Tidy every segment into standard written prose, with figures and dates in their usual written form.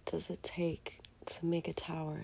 does it take to make a tower?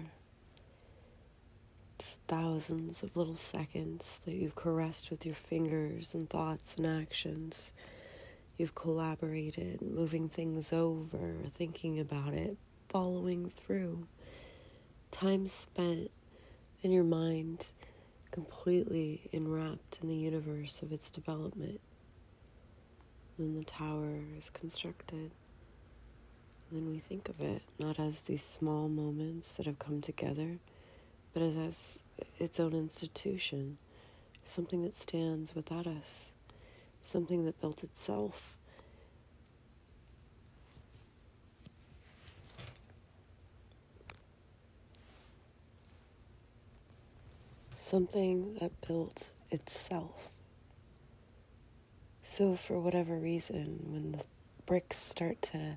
It's thousands of little seconds that you've caressed with your fingers and thoughts and actions. You've collaborated, moving things over, thinking about it, following through. Time spent in your mind completely enwrapped in the universe of its development. Then the tower is constructed. Then we think of it not as these small moments that have come together, but as its own institution, something that stands without us, something that built itself. Something that built itself. So for whatever reason, when the bricks start to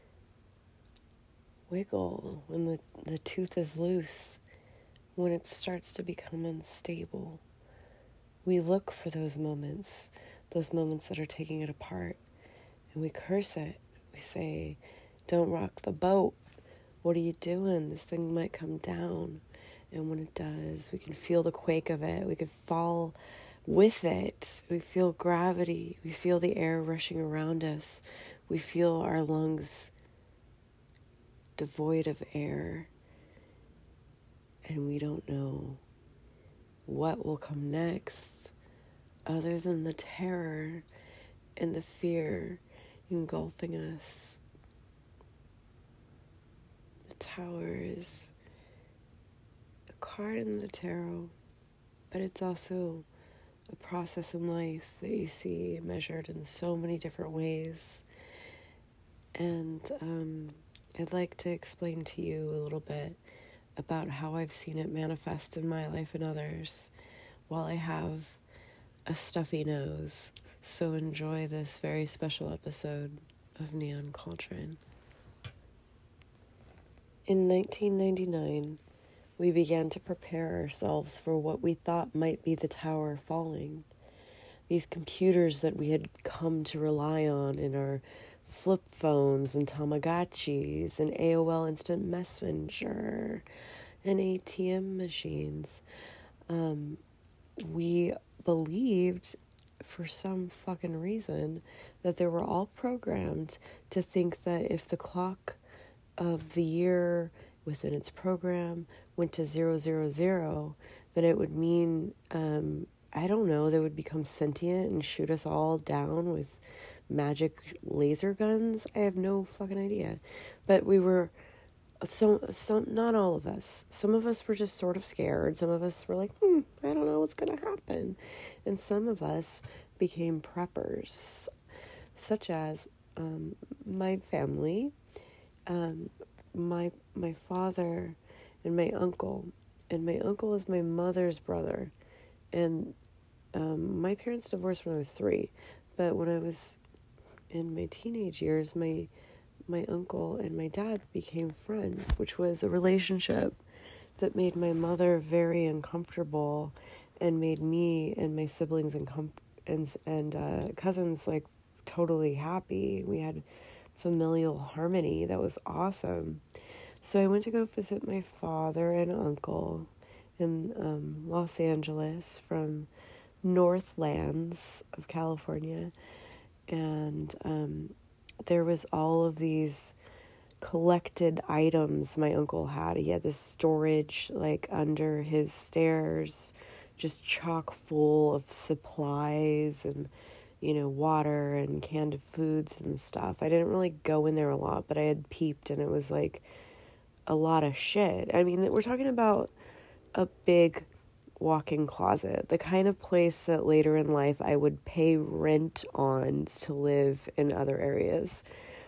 wiggle, when the tooth is loose, when it starts to become unstable, we look for those moments that are taking it apart, and we curse it. We say, don't rock the boat. What are you doing? This thing might come down. And when it does, we can feel the quake of it. We can fall with it. We feel gravity. We feel the air rushing around us. We feel our lungs devoid of air. And we don't know what will come next other than the terror and the fear engulfing us. The tower is a card in the tarot, but it's also a process in life that you see measured in so many different ways. And I'd like to explain to you a little bit about how I've seen it manifest in my life and others while I have a stuffy nose. So enjoy this very special episode of Neon Cauldron. In 1999, we began to prepare ourselves for what we thought might be the tower falling. These computers that we had come to rely on in our flip phones and Tamagotchis and AOL Instant Messenger and ATM machines. We believed, for some fucking reason, that they were all programmed to think that if the clock of the year within its program went to 000, then it would mean, I don't know, they would become sentient and shoot us all down with magic laser guns. I have no fucking idea. But we were, so not all of us. Some of us were just sort of scared. Some of us were like, I don't know what's going to happen. And some of us became preppers, such as my family, my father and my uncle. And my uncle is my mother's brother. And my parents divorced when I was 3. But when I was in my teenage years, my uncle and my dad became friends, which was a relationship that made my mother very uncomfortable and made me and my siblings and cousins like totally happy. We had familial harmony that was awesome. So I went to go visit my father and uncle in Los Angeles from Northlands of California, and there was all of these collected items my uncle had. He had this storage like under his stairs, just chock full of supplies and, water and canned foods and stuff. I didn't really go in there a lot, but I had peeped, and it was like a lot of shit. I mean, we're talking about a big walk-in closet, the kind of place that later in life I would pay rent on to live in other areas.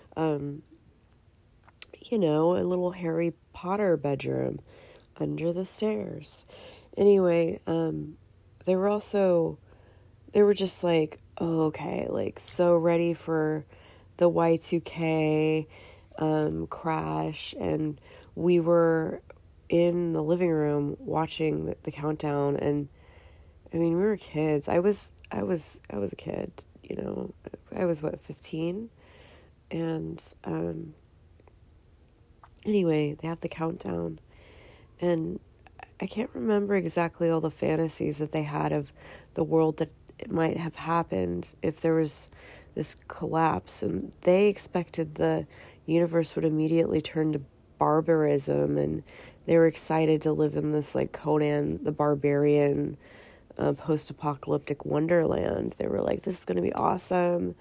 A little Harry Potter bedroom under the stairs. Anyway, they were just like, oh, okay, like so ready for the Y2K crash, and we were in the living room watching the countdown, and I mean, we were kids. I was a kid, I was 15, and Anyway, they have the countdown, and I can't remember exactly all the fantasies that they had of the world that it might have happened if there was this collapse, and they expected the universe would immediately turn to barbarism, and they were excited to live in this like Conan the Barbarian post-apocalyptic wonderland. They were like, this is going to be awesome.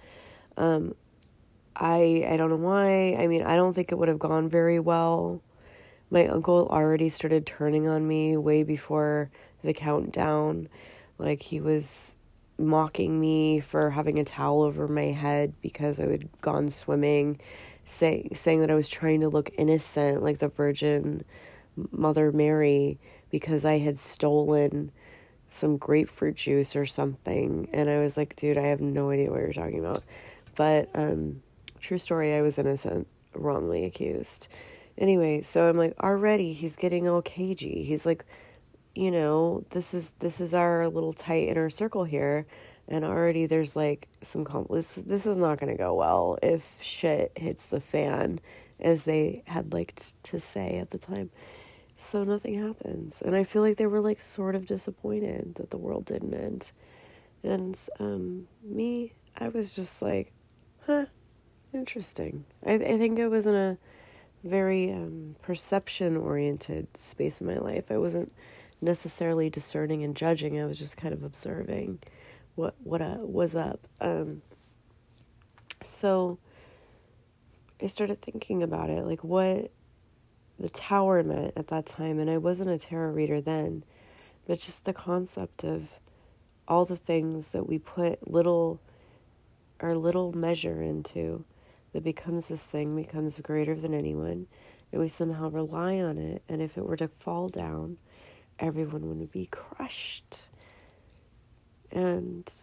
I don't know why. I mean, I don't think it would have gone very well. My uncle already started turning on me way before the countdown. Like, he was mocking me for having a towel over my head because I had gone swimming, saying that I was trying to look innocent like the Virgin Mother Mary because I had stolen some grapefruit juice or something. And I was like, dude, I have no idea what you're talking about. But true story, I was innocent, wrongly accused. Anyway, so I'm like, already he's getting all cagey. He's like, you know, this is our little tight inner circle here, and already there's like some this is not going to go well if shit hits the fan, as they had liked to say at the time. So nothing happens, and I feel like they were like sort of disappointed that the world didn't end. And me, I was just like, huh, interesting. I think I was in a very perception-oriented space in my life. I wasn't necessarily discerning and judging. I was just kind of observing what was up. So I started thinking about it, like what the tower meant at that time. And I wasn't a tarot reader then, but just the concept of all the things that we put our little measure into, that becomes this thing, becomes greater than anyone, and we somehow rely on it, and if it were to fall down, everyone would be crushed. And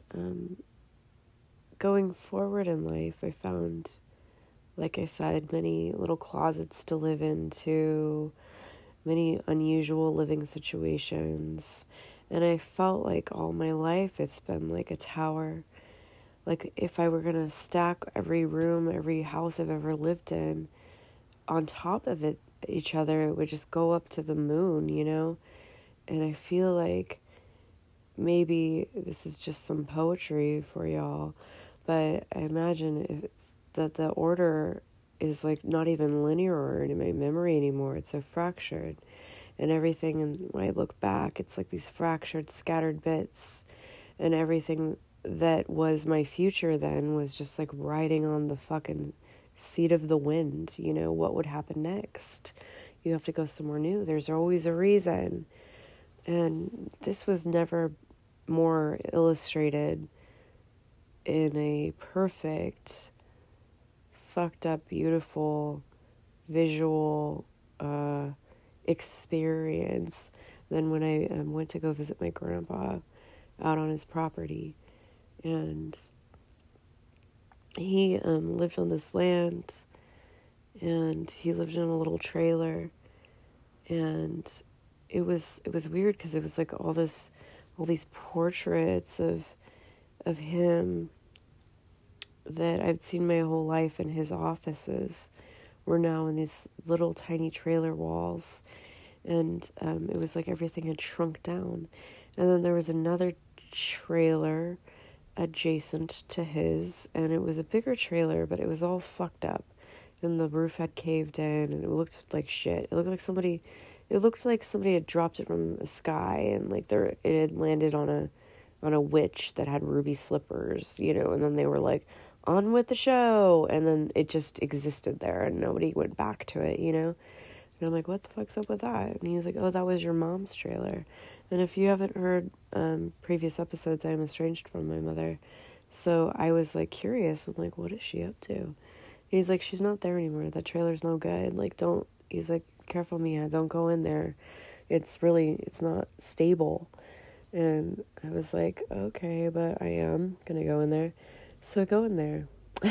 going forward in life, I found, like I said, many little closets to live into, many unusual living situations, and I felt like all my life it's been like a tower. Like, if I were going to stack every room, every house I've ever lived in on top of each other, it would just go up to the moon, you know? And I feel like maybe this is just some poetry for y'all, but I imagine that the order is like not even linear in my memory anymore. It's so fractured. And everything, and when I look back, it's like these fractured, scattered bits, and everything that was my future then was just like riding on the fucking seat of the wind. You know, what would happen next? You have to go somewhere new. There's always a reason. And this was never more illustrated in a perfect, fucked up, beautiful, visual experience than when I went to go visit my grandpa out on his property. And he lived on this land, and he lived in a little trailer, and it was weird because it was like all these portraits of him that I'd seen my whole life in his offices were now in these little tiny trailer walls, and it was like everything had shrunk down. And then there was another trailer adjacent to his, and it was a bigger trailer, but it was all fucked up, and the roof had caved in, and it looked like shit. It looked like somebody had dropped it from the sky, and like it had landed on a witch that had ruby slippers, you know, and then they were like, on with the show, and then it just existed there, and nobody went back to it, you know. And I'm like, what the fuck's up with that? And he was like, oh, that was your mom's trailer. And if you haven't heard previous episodes, I'm estranged from my mother. So I was like curious. I'm like, what is she up to? And he's like, she's not there anymore. That trailer's no good. Like, he's like, careful, Mia, don't go in there. It's not stable. And I was like, okay, but I am going to go in there. So I go in there.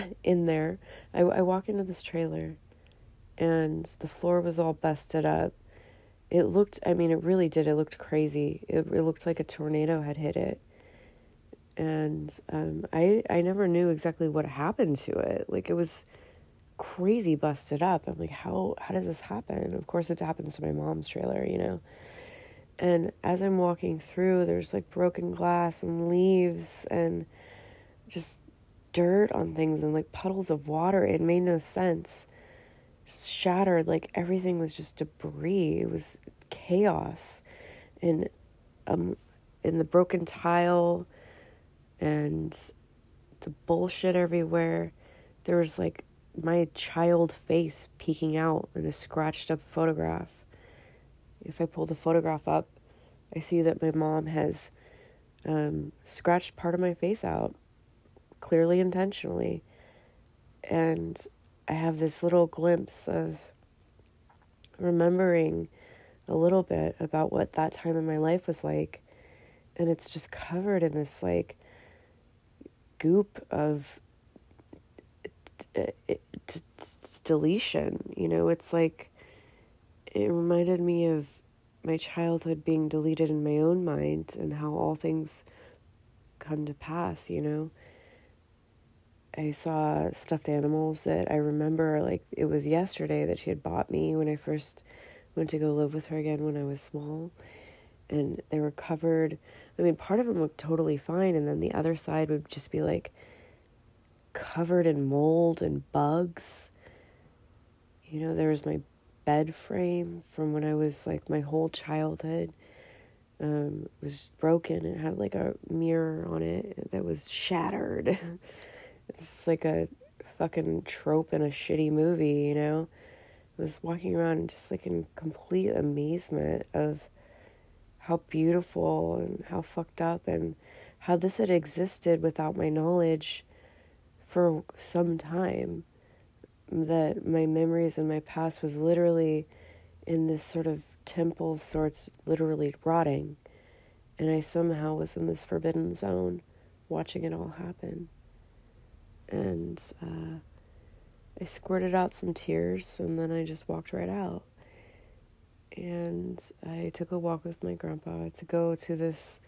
I walk into this trailer, and the floor was all busted up. It really did. It looked crazy. It looked like a tornado had hit it. And I never knew exactly what happened to it. Like, it was crazy busted up. I'm like, how does this happen? Of course it happens to my mom's trailer, you know. And as I'm walking through, there's like broken glass and leaves and just dirt on things and like puddles of water. It made no sense. Just shattered, like everything was just debris. It was chaos. And in the broken tile and the bullshit everywhere, there was like my child face peeking out in a scratched up photograph. If I pull the photograph up, I see that my mom has scratched part of my face out, clearly intentionally. And I have this little glimpse of remembering a little bit about what that time in my life was like. And it's just covered in this like goop of deletion. You know, it's like, it reminded me of my childhood being deleted in my own mind and how all things come to pass, you know. I saw stuffed animals that I remember, like, it was yesterday that she had bought me when I first went to go live with her again when I was small. And they were covered, I mean, part of them looked totally fine, and then the other side would just be, like, covered in mold and bugs. You know, there was my bed frame from when I was, like, my whole childhood. Was broken. It had, like, a mirror on it that was shattered. It's like a fucking trope in a shitty movie, you know? I was walking around just like in complete amazement of how beautiful and how fucked up and how this had existed without my knowledge for some time. That my memories and my past was literally in this sort of temple of sorts, literally rotting. And I somehow was in this forbidden zone watching it all happen. And I squirted out some tears, and then I just walked right out. And I took a walk with my grandpa to go to this,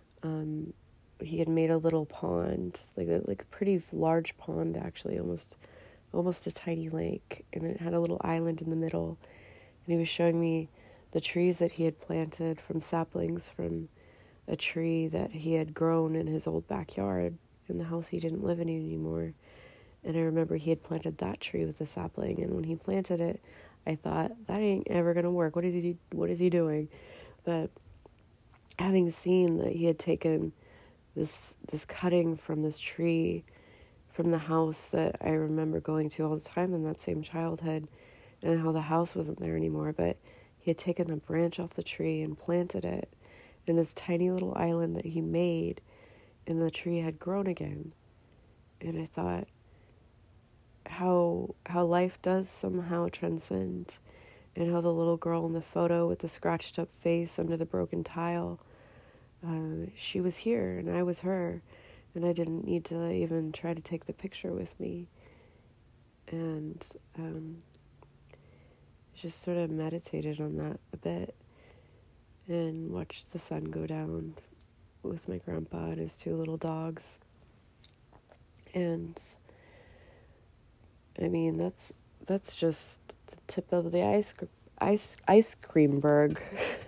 he had made a little pond, like a pretty large pond, actually, almost a tiny lake, and it had a little island in the middle. And he was showing me the trees that he had planted from saplings from a tree that he had grown in his old backyard in the house he didn't live in anymore. And I remember he had planted that tree with a sapling, and when he planted it, I thought, that ain't ever gonna work. What is he doing? But having seen that he had taken this cutting from this tree from the house that I remember going to all the time in that same childhood, and how the house wasn't there anymore, but he had taken a branch off the tree and planted it in this tiny little island that he made, and the tree had grown again. And I thought, how life does somehow transcend, and how the little girl in the photo with the scratched up face under the broken tile, she was here and I was her, and I didn't need to even try to take the picture with me. And just sort of meditated on that a bit and watched the sun go down with my grandpa and his two little dogs. And I mean, that's just the tip of the ice cream berg.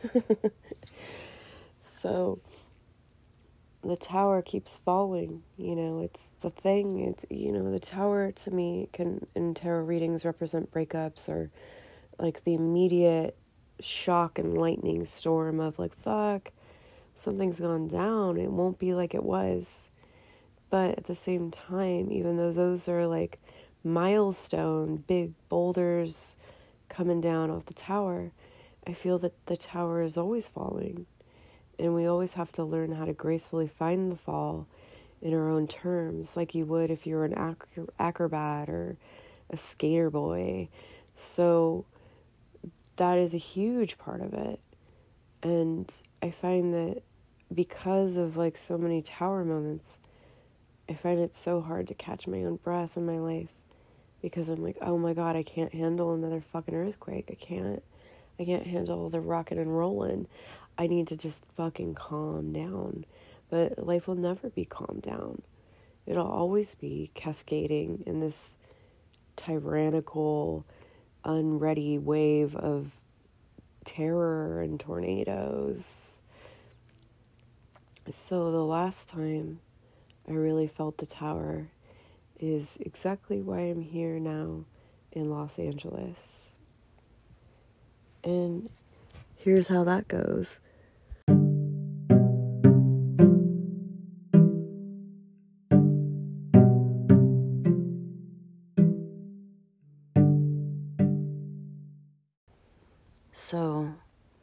So the tower keeps falling, you know, it's the thing. It's, you know, the tower to me can, in tarot readings, represent breakups or like the immediate shock and lightning storm of like, fuck, something's gone down. It won't be like it was. But at the same time, even though those are like milestone, big boulders coming down off the tower, I feel that the tower is always falling. And we always have to learn how to gracefully find the fall in our own terms, like you would if you were an acrobat or a skater boy. So that is a huge part of it. And I find that because of like so many tower moments, I find it so hard to catch my own breath in my life, because I'm like, oh my God, I can't handle another fucking earthquake. I can't handle the rocking and rolling. I need to just fucking calm down. But life will never be calmed down. It'll always be cascading in this tyrannical, unready wave of terror and tornadoes. So the last time I really felt the tower is exactly why I'm here now in Los Angeles. And here's how that goes. So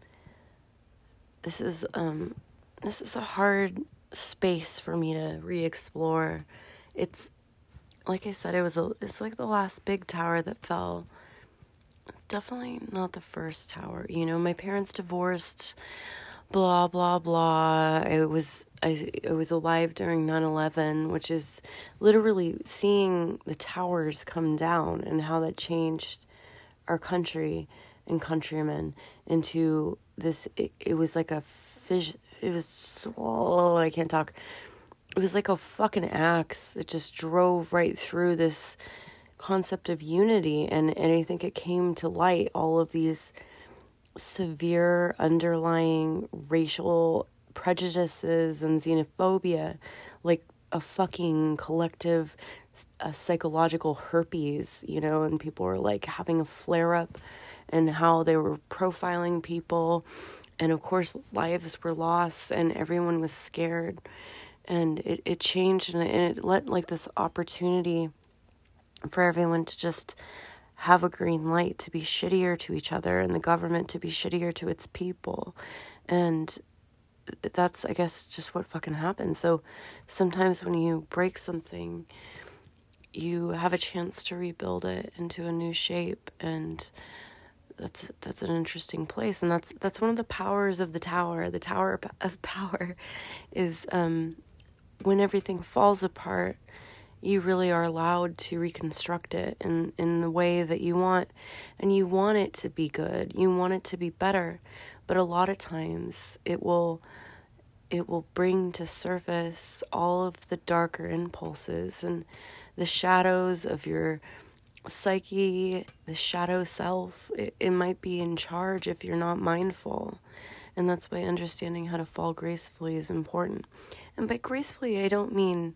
this is a hard space for me to re-explore. It's like I said, it's like the last big tower that fell. It's definitely not the first tower. You know, my parents divorced, blah blah blah. I was alive during 9/11, which is literally seeing the towers come down and how that changed our country and countrymen into this. It was like a fish. It was so, I can't talk. It was like a fucking axe. It just drove right through this concept of unity, and I think it came to light all of these severe underlying racial prejudices and xenophobia, like a fucking collective psychological herpes, you know, and people were like having a flare up, and how they were profiling people, and of course lives were lost and everyone was scared, and it changed, and it let like this opportunity for everyone to just have a green light to be shittier to each other, and the government to be shittier to its people. And that's, I guess, just what fucking happens. So sometimes when you break something, you have a chance to rebuild it into a new shape, and that's an interesting place. And that's one of the powers of the tower. The tower of power is when everything falls apart, you really are allowed to reconstruct it in the way that you want, and you want it to be good. You want it to be better, but a lot of times it will bring to surface all of the darker impulses and the shadows of your psyche, the shadow self. It might be in charge if you're not mindful, and that's why understanding how to fall gracefully is important. And by gracefully, I don't mean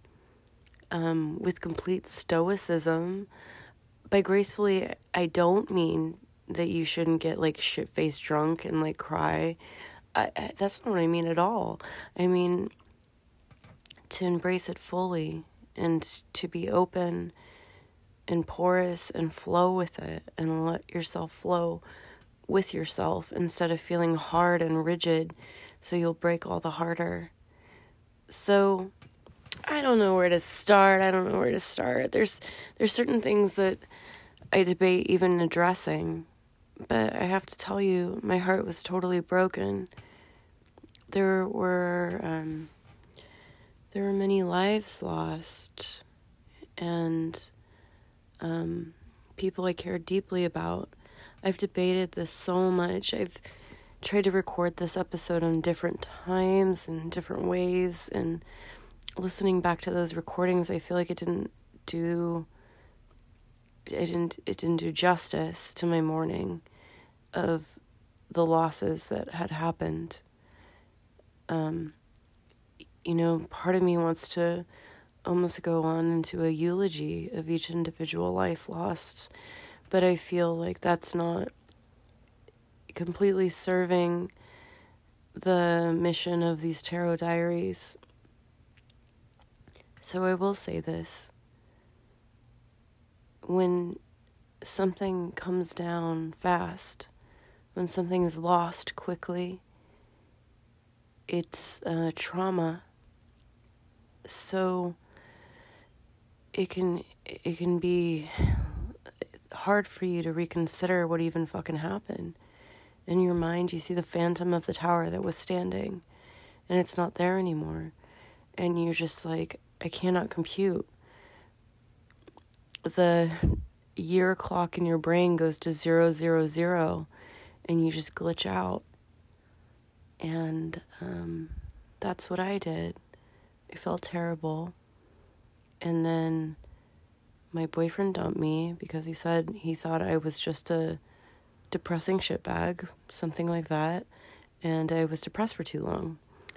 with complete stoicism. By gracefully, I don't mean that you shouldn't get like shit-faced drunk and like cry. That's not what I mean at all. I mean to embrace it fully, and to be open and porous and flow with it, and let yourself flow with yourself instead of feeling hard and rigid, so you'll break all the harder. So I don't know where to start. There's certain things that I debate even addressing, but I have to tell you, my heart was totally broken. There were many lives lost, and people I cared deeply about. I've debated this so much. I've tried to record this episode on different times and different ways, and listening back to those recordings, I feel like it didn't do justice to my mourning of the losses that had happened. You know, part of me wants to almost go on into a eulogy of each individual life lost, but I feel like that's not completely serving the mission of these tarot diaries. So I will say this. When something comes down fast, when something is lost quickly, it's trauma. So it can be hard for you to reconsider what even fucking happened. In your mind, you see the phantom of the tower that was standing, and it's not there anymore. And you're just like, I cannot compute. The year clock in your brain goes to 000, and you just glitch out. And that's what I did. I felt terrible. And then my boyfriend dumped me because he said he thought I was just a depressing shitbag, something like that, and I was depressed for too long,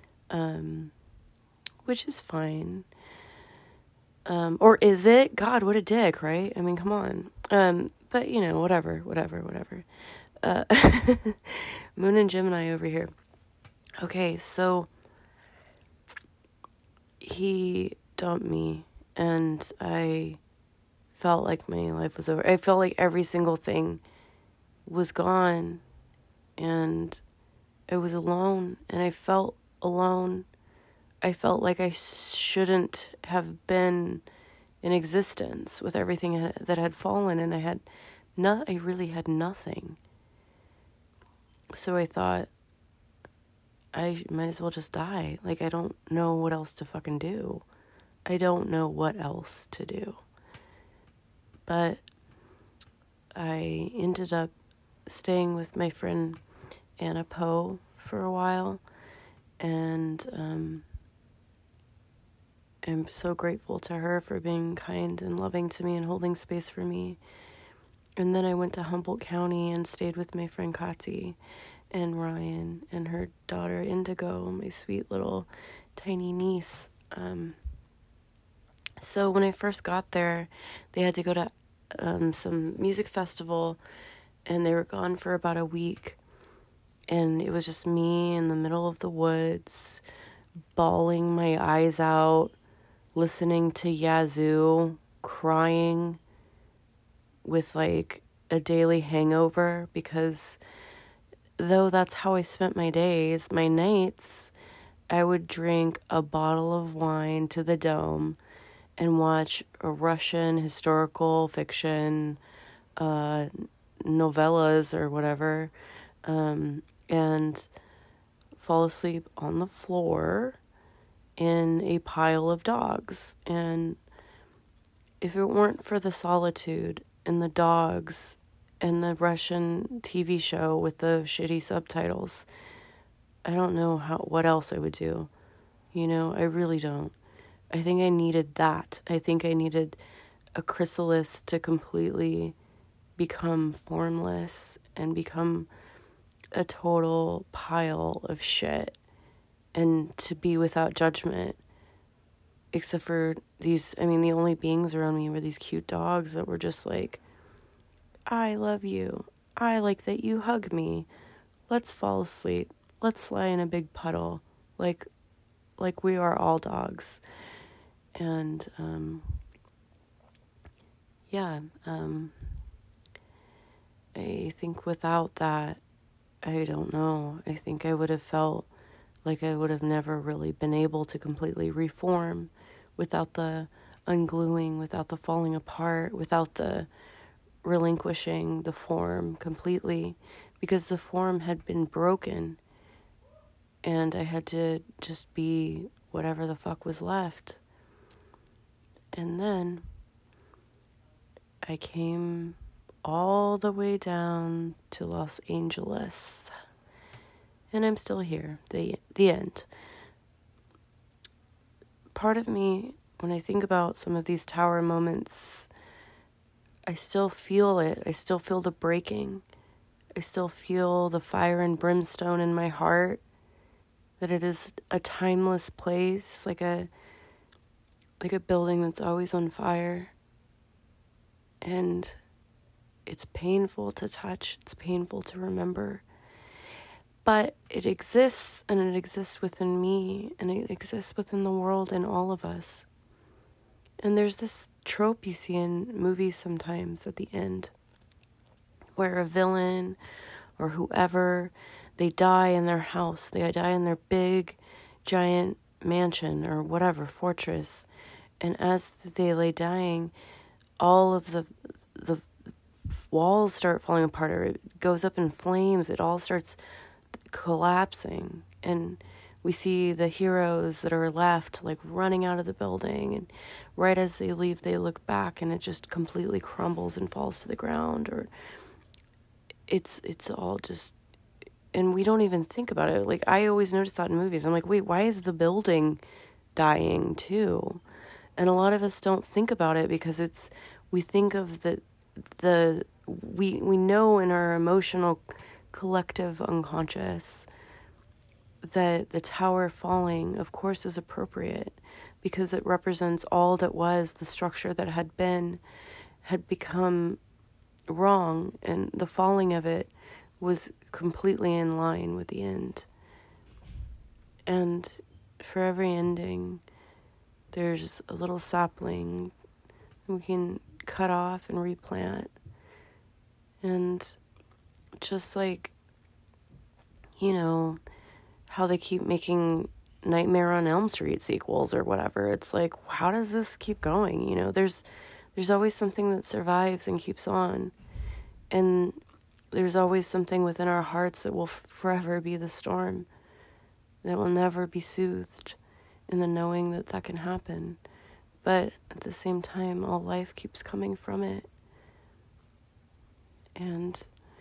which is fine. Or is it? God, what a dick, right? I mean, come on. But, whatever. Moon and Gemini over here. Okay, so he dumped me, and I felt like my life was over. I felt like every single thing was gone, and I was alone, and I felt alone. I felt like I shouldn't have been in existence with everything that had fallen, and I really had nothing. So I thought, I might as well just die. Like, I don't know what else to fucking do. I don't know what else to do. But I ended up staying with my friend Anna Poe for a while, and I'm so grateful to her for being kind and loving to me and holding space for me. And then I went to Humboldt County and stayed with my friend Kati and Ryan and her daughter Indigo, my sweet little tiny niece. So when I first got there, they had to go to some music festival, and they were gone for about a week. And it was just me in the middle of the woods, bawling my eyes out, listening to Yazoo, crying with like a daily hangover, because though that's how I spent my days, my nights, I would drink a bottle of wine to the dome and watch a Russian historical fiction, novellas or whatever, and fall asleep on the floor in a pile of dogs. And if it weren't for the solitude and the dogs and the Russian TV show with the shitty subtitles, I don't know what else I would do. I really don't. I think I needed that. I think I needed a chrysalis to completely become formless and become a total pile of shit, and to be without judgment, except for the only beings around me were these cute dogs that were just like, I love you. I like that you hug me. Let's fall asleep. Let's lie in a big puddle. Like we are all dogs. And, I think without that, I don't know. I think I would have felt like I would have never really been able to completely reform without the ungluing, without the falling apart, without the relinquishing the form completely, because the form had been broken and I had to just be whatever the fuck was left. And then I came all the way down to Los Angeles, and I'm still here. The end. Part of me, when I think about some of these tower moments, I still feel it. I still feel the breaking. I still feel the fire and brimstone in my heart, that it is a timeless place, like a building that's always on fire. And it's painful to touch, it's painful to remember. But it exists, and it exists within me, and it exists within the world and all of us. And there's this trope you see in movies sometimes at the end, where a villain or whoever, they die in their house, they die in their big, giant mansion or whatever, fortress. And as they lay dying, all of the walls start falling apart, or it goes up in flames. It all starts collapsing, and we see the heroes that are left like running out of the building, and right as they leave, they look back and it just completely crumbles and falls to the ground. Or it's all just, and we don't even think about it. Like, I always notice that in movies. I'm like, wait, why is the building dying too? And a lot of us don't think about it because we think of we know in our emotional collective unconscious that the tower falling, of course, is appropriate because it represents all that was, the structure that had become wrong, and the falling of it was completely in line with the end. And for every ending, there's a little sapling we can cut off and replant. And just like, how they keep making Nightmare on Elm Street sequels or whatever, it's like, how does this keep going? There's always something that survives and keeps on. And there's always something within our hearts that will forever be the storm, that will never be soothed in the knowing that can happen. But at the same time, all life keeps coming from it. And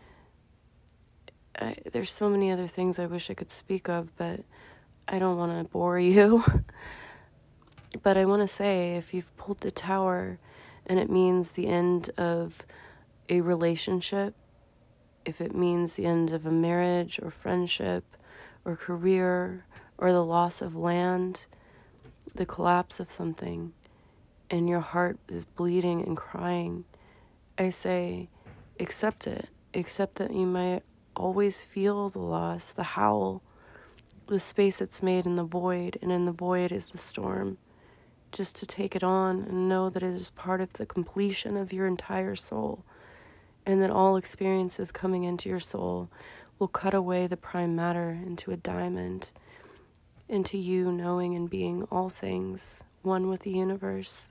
there's so many other things I wish I could speak of, but I don't want to bore you. But I want to say, if you've pulled the tower and it means the end of a relationship, if it means the end of a marriage or friendship or career or the loss of land, the collapse of something, and your heart is bleeding and crying, I say, accept it. Accept that you might always feel the loss, the howl, the space it's made in the void, and in the void is the storm. Just to take it on and know that it is part of the completion of your entire soul, and that all experiences coming into your soul will cut away the prime matter into a diamond, into you knowing and being all things, one with the universe.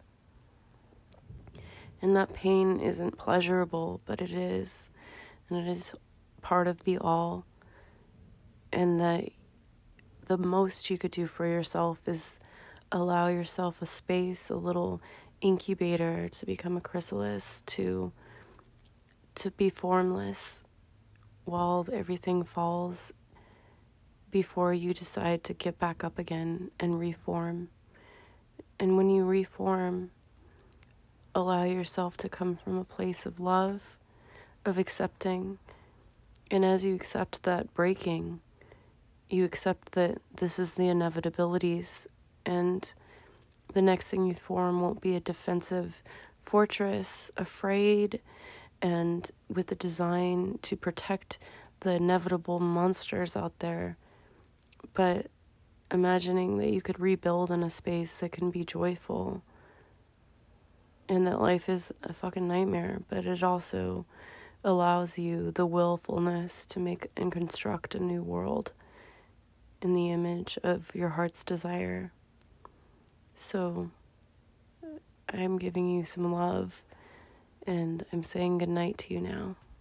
And that pain isn't pleasurable, but it is, and it is part of the all, and that the most you could do for yourself is allow yourself a space, a little incubator to become a chrysalis, to be formless while everything falls, before you decide to get back up again and reform. And when you reform, allow yourself to come from a place of love, of accepting. And as you accept that breaking, you accept that this is the inevitabilities, and the next thing you form won't be a defensive fortress, afraid, and with the design to protect the inevitable monsters out there, but imagining that you could rebuild in a space that can be joyful, and that life is a fucking nightmare, but it also allows you the willfulness to make and construct a new world in the image of your heart's desire. So I'm giving you some love, and I'm saying goodnight to you now.